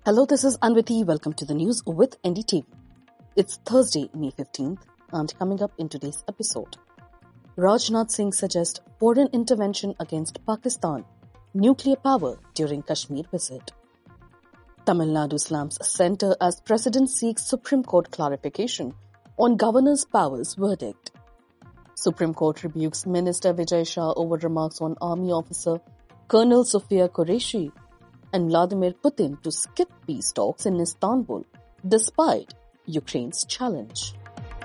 Hello, this is Anviti. Welcome to the news with NDTV. It's Thursday, May 15th, and coming up in today's episode, Rajnath Singh suggests foreign intervention against Pakistan, nuclear power during Kashmir visit. Tamil Nadu slams centre as President seeks Supreme Court clarification on Governor's powers verdict. Supreme Court rebukes Minister Vijay Shah over remarks on Army officer Colonel Sofia Qureshi and Vladimir Putin to skip peace talks in Istanbul, despite Ukraine's challenge.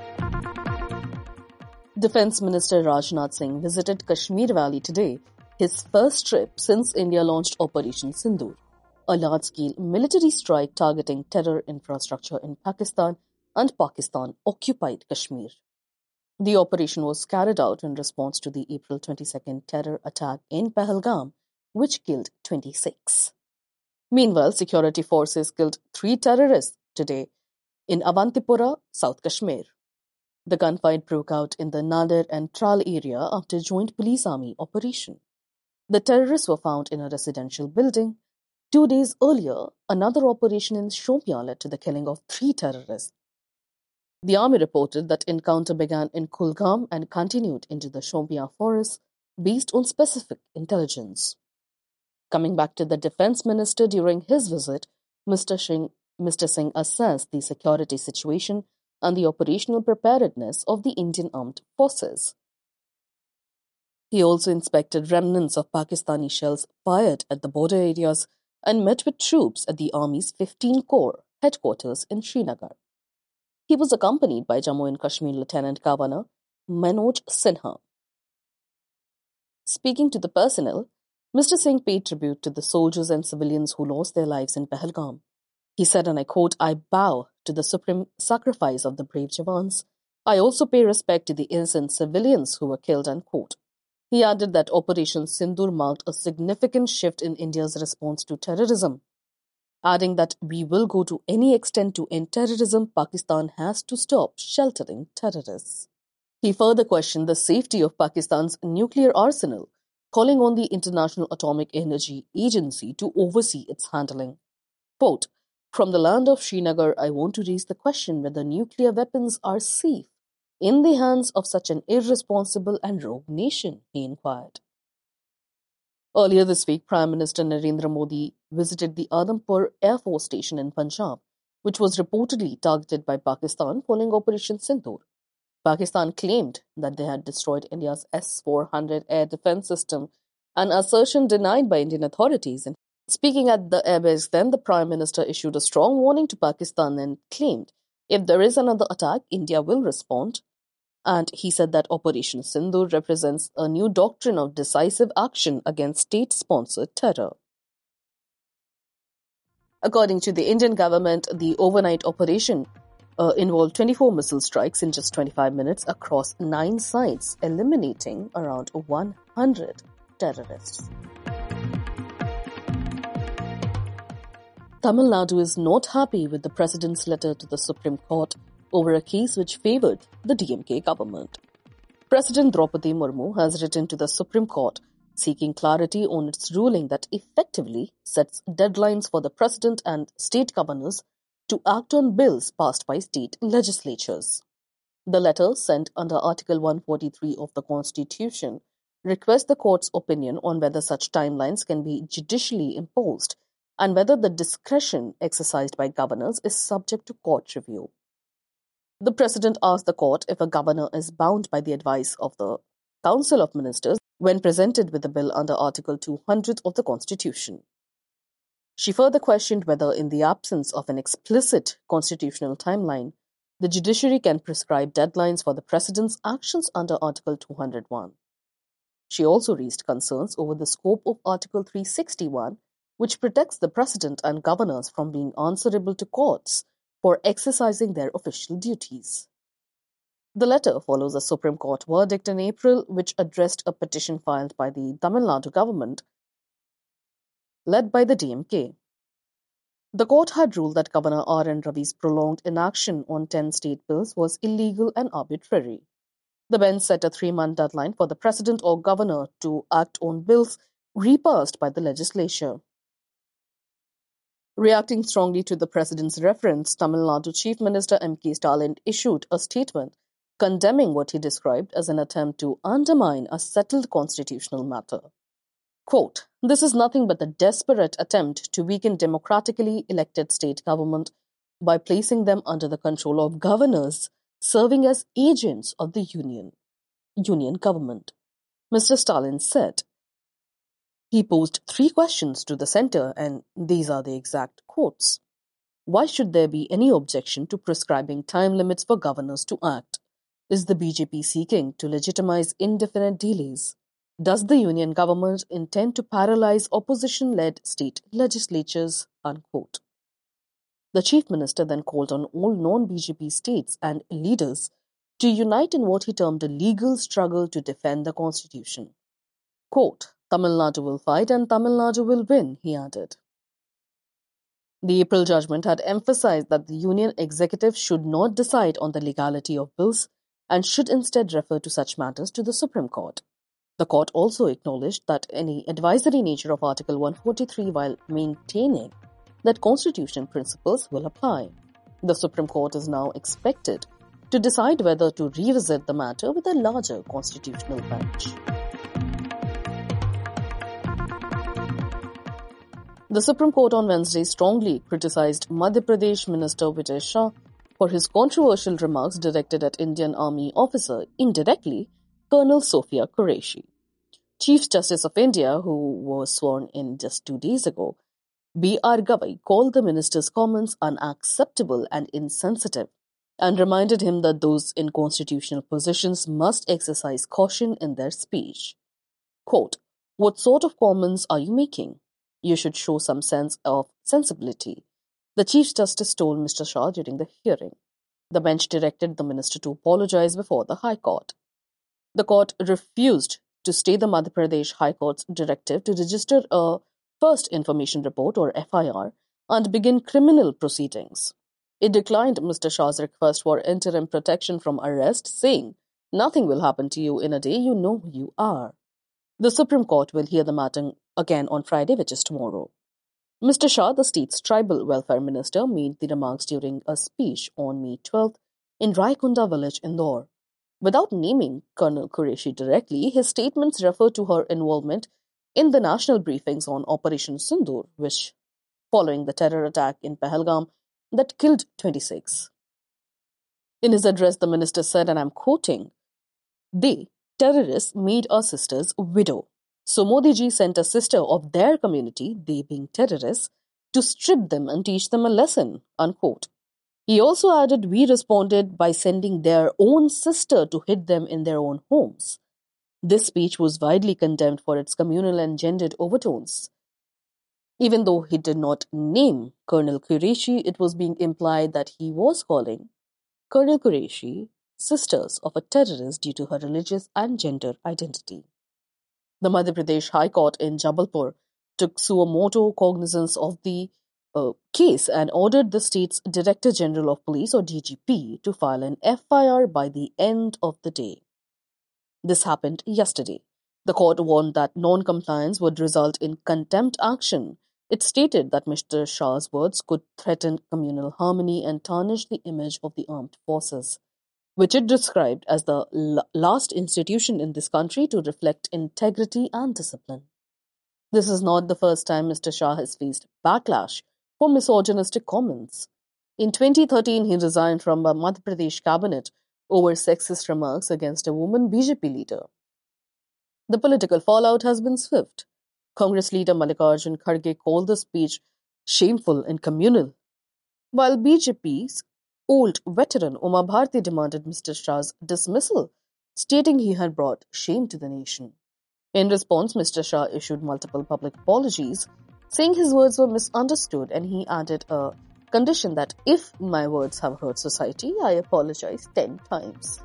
Defence Minister Rajnath Singh visited Kashmir Valley today, his first trip since India launched Operation Sindoor, a large-scale military strike targeting terror infrastructure in Pakistan and Pakistan-occupied Kashmir. The operation was carried out in response to the April 22nd terror attack in Pahalgam, which killed 26. Meanwhile, security forces killed 3 terrorists today in Avantipura, South Kashmir. The gunfight broke out in the Nadir and Tral area after joint police-army operation. The terrorists were found in a residential building. 2 days earlier, another operation in Shopian led to the killing of 3 terrorists. The army reported that encounter began in Kulgam and continued into the Shopian forest based on specific intelligence. Coming back to the defence minister during his visit, Mr. Singh assessed the security situation and the operational preparedness of the Indian armed forces. He also inspected remnants of Pakistani shells fired at the border areas and met with troops at the Army's 15 Corps headquarters in Srinagar. He was accompanied by Jammu and Kashmir Lieutenant Governor Manoj Sinha. Speaking to the personnel, Mr. Singh paid tribute to the soldiers and civilians who lost their lives in Pahalgam. He said, and I quote, "I bow to the supreme sacrifice of the brave Jawans. I also pay respect to the innocent civilians who were killed," unquote. He added that Operation Sindoor marked a significant shift in India's response to terrorism, adding that we will go to any extent to end terrorism. Pakistan has to stop sheltering terrorists. He further questioned the safety of Pakistan's nuclear arsenal, calling on the International Atomic Energy Agency to oversee its handling. Quote, "From the land of Srinagar, I want to raise the question whether nuclear weapons are safe in the hands of such an irresponsible and rogue nation," he inquired. Earlier this week, Prime Minister Narendra Modi visited the Adampur Air Force Station in Punjab, which was reportedly targeted by Pakistan following Operation Sindoor. Pakistan claimed that they had destroyed India's S-400 air defense system, an assertion denied by Indian authorities. And speaking at the airbase, then the Prime Minister issued a strong warning to Pakistan and claimed if there is another attack, India will respond. And he said that Operation Sindoor represents a new doctrine of decisive action against state-sponsored terror. According to the Indian government, the overnight operation involved 24 missile strikes in just 25 minutes across 9 sites, eliminating around 100 terrorists. Tamil Nadu is not happy with the president's letter to the Supreme Court over a case which favoured the DMK government. President Draupadi Murmu has written to the Supreme Court seeking clarity on its ruling that effectively sets deadlines for the president and state governors to act on bills passed by state legislatures. The letter, sent under Article 143 of the Constitution, requests the court's opinion on whether such timelines can be judicially imposed and whether the discretion exercised by governors is subject to court review. The President asked the court if a governor is bound by the advice of the Council of Ministers when presented with a bill under Article 200 of the Constitution. She further questioned whether, in the absence of an explicit constitutional timeline, the judiciary can prescribe deadlines for the President's actions under Article 201. She also raised concerns over the scope of Article 361, which protects the President and governors from being answerable to courts for exercising their official duties. The letter follows a Supreme Court verdict in April, which addressed a petition filed by the Tamil Nadu government, led by the DMK. The court had ruled that Governor R.N. Ravi's prolonged inaction on 10 state bills was illegal and arbitrary. The bench set a 3-month deadline for the president or governor to act on bills repassed by the legislature. Reacting strongly to the president's reference, Tamil Nadu Chief Minister M.K. Stalin issued a statement condemning what he described as an attempt to undermine a settled constitutional matter. Quote, "This is nothing but a desperate attempt to weaken democratically elected state government by placing them under the control of governors serving as agents of the union government," Mr. Stalin said. He posed 3 questions to the center, and these are the exact quotes. Why should there be any objection to prescribing time limits for governors to act? Is the BJP seeking to legitimize indefinite delays? Does the union government intend to paralyze opposition-led state legislatures? Unquote. The chief minister then called on all non-BJP states and leaders to unite in what he termed a legal struggle to defend the constitution. Quote, "Tamil Nadu will fight and Tamil Nadu will win," he added. The April judgment had emphasized that the union executive should not decide on the legality of bills and should instead refer to such matters to the Supreme Court. The court also acknowledged that any advisory nature of Article 143 while maintaining that constitutional principles will apply. The Supreme Court is now expected to decide whether to revisit the matter with a larger constitutional bench. The Supreme Court on Wednesday strongly criticized Madhya Pradesh Minister Vijay Shah for his controversial remarks directed at Indian Army officer, indirectly, Colonel Sophia Qureshi. Chief Justice of India, who was sworn in just 2 days ago, B.R. Gavai, called the minister's comments unacceptable and insensitive and reminded him that those in constitutional positions must exercise caution in their speech. Quote, "What sort of comments are you making? You should show some sense of sensibility," the Chief Justice told Mr. Shah during the hearing. The bench directed the minister to apologize before the High Court. The court refused to stay the Madhya Pradesh High Court's directive to register a First Information Report or FIR and begin criminal proceedings. It declined Mr. Shah's request for interim protection from arrest, saying, "Nothing will happen to you in a day, you know who you are." The Supreme Court will hear the matter again on Friday, which is tomorrow. Mr. Shah, the state's tribal welfare minister, made the remarks during a speech on May 12th in Raikunda village, Indore. Without naming Colonel Qureshi directly, his statements refer to her involvement in the national briefings on Operation Sindoor, which following the terror attack in Pahalgam that killed 26. In his address, the minister said, and I'm quoting, "They, terrorists, made our sisters widow. So Modi ji sent a sister of their community, they being terrorists, to strip them and teach them a lesson," unquote. He also added, "We responded by sending their own sister to hit them in their own homes." This speech was widely condemned for its communal and gendered overtones. Even though he did not name Colonel Qureshi, it was being implied that he was calling Colonel Qureshi sisters of a terrorist due to her religious and gender identity. The Madhya Pradesh High Court in Jabalpur took suo motu cognizance of the case and ordered the state's Director General of Police or DGP to file an FIR by the end of the day. This happened yesterday. The court warned that non-compliance would result in contempt action. It stated that Mr. Shah's words could threaten communal harmony and tarnish the image of the armed forces, which it described as the last institution in this country to reflect integrity and discipline. This is not the first time Mr. Shah has faced backlash for misogynistic comments. In 2013, he resigned from a Madhya Pradesh cabinet over sexist remarks against a woman BJP leader. The political fallout has been swift. Congress leader Mallikarjun Kharge called the speech shameful and communal, while BJP's old veteran Uma Bharti demanded Mr. Shah's dismissal, stating he had brought shame to the nation. In response, Mr. Shah issued multiple public apologies, saying his words were misunderstood, and he added a condition that if my words have hurt society, I apologize 10 times.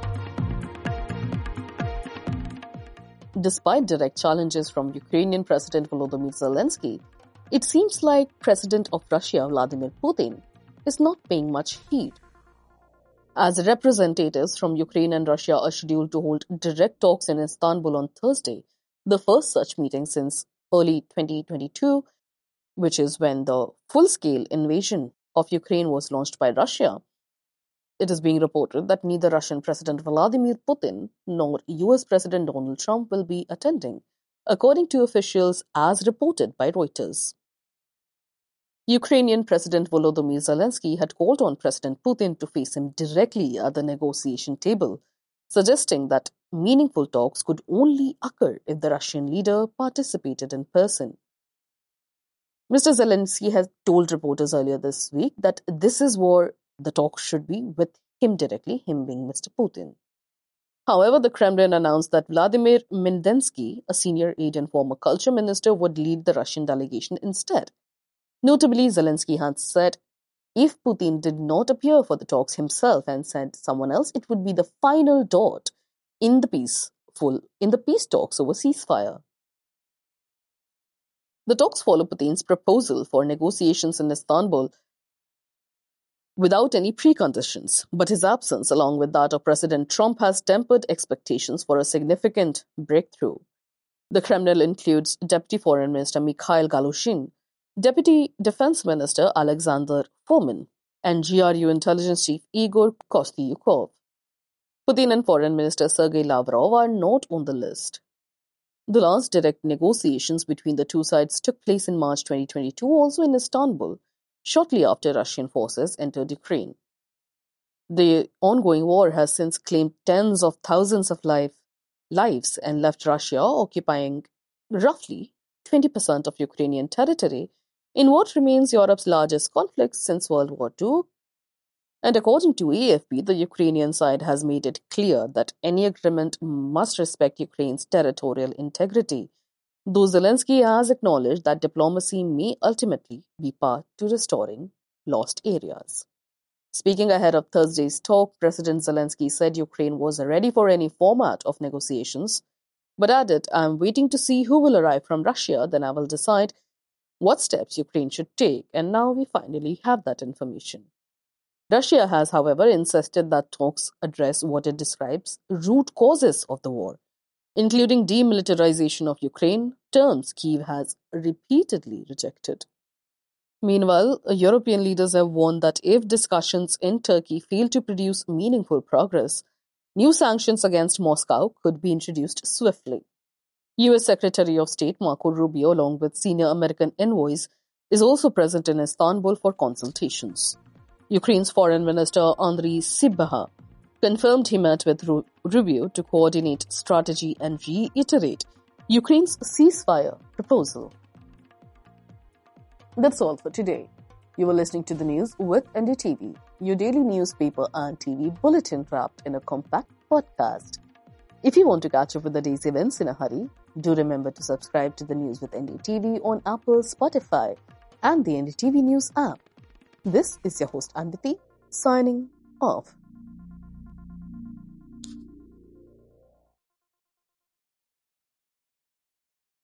Despite direct challenges from Ukrainian President Volodymyr Zelensky, it seems like President of Russia Vladimir Putin is not paying much heed. As representatives from Ukraine and Russia are scheduled to hold direct talks in Istanbul on Thursday, the first such meeting since early 2022, which is when the full-scale invasion of Ukraine was launched by Russia, it is being reported that neither Russian President Vladimir Putin nor US President Donald Trump will be attending, according to officials as reported by Reuters. Ukrainian President Volodymyr Zelensky had called on President Putin to face him directly at the negotiation table, suggesting that meaningful talks could only occur if the Russian leader participated in person. Mr. Zelensky has told reporters earlier this week that this is where the talks should be, with him directly, him being Mr. Putin. However, the Kremlin announced that Vladimir Mindensky, a senior aide and former culture minister, would lead the Russian delegation instead. Notably, Zelensky had said if Putin did not appear for the talks himself and sent someone else, it would be the final dot in the peace talks over ceasefire. The talks follow Putin's proposal for negotiations in Istanbul without any preconditions, but his absence, along with that of President Trump, has tempered expectations for a significant breakthrough. The Kremlin includes Deputy Foreign Minister Mikhail Galuzhin, Deputy Defense Minister Alexander Fomin, and GRU Intelligence Chief Igor Kostyukov. Putin and Foreign Minister Sergei Lavrov are not on the list. The last direct negotiations between the two sides took place in March 2022, also in Istanbul, shortly after Russian forces entered Ukraine. The ongoing war has since claimed tens of thousands of lives and left Russia occupying roughly 20% of Ukrainian territory in what remains Europe's largest conflict since World War II. And according to AFP, the Ukrainian side has made it clear that any agreement must respect Ukraine's territorial integrity, though Zelensky has acknowledged that diplomacy may ultimately be part to restoring lost areas. Speaking ahead of Thursday's talk, President Zelensky said Ukraine was ready for any format of negotiations, but added, "I'm waiting to see who will arrive from Russia, then I will decide what steps Ukraine should take," and now we finally have that information. Russia has, however, insisted that talks address what it describes root causes of the war, including demilitarization of Ukraine, terms Kyiv has repeatedly rejected. Meanwhile, European leaders have warned that if discussions in Turkey fail to produce meaningful progress, new sanctions against Moscow could be introduced swiftly. US Secretary of State Marco Rubio, along with senior American envoys, is also present in Istanbul for consultations. Ukraine's Foreign Minister Andriy Sybiha confirmed he met with Rubio to coordinate strategy and reiterate Ukraine's ceasefire proposal. That's all for today. You were listening to the news with NDTV, your daily newspaper and TV bulletin wrapped in a compact podcast. If you want to catch up with the day's events in a hurry, do remember to subscribe to the News with NDTV on Apple, Spotify, and the NDTV News app. This is your host Anviti, signing off.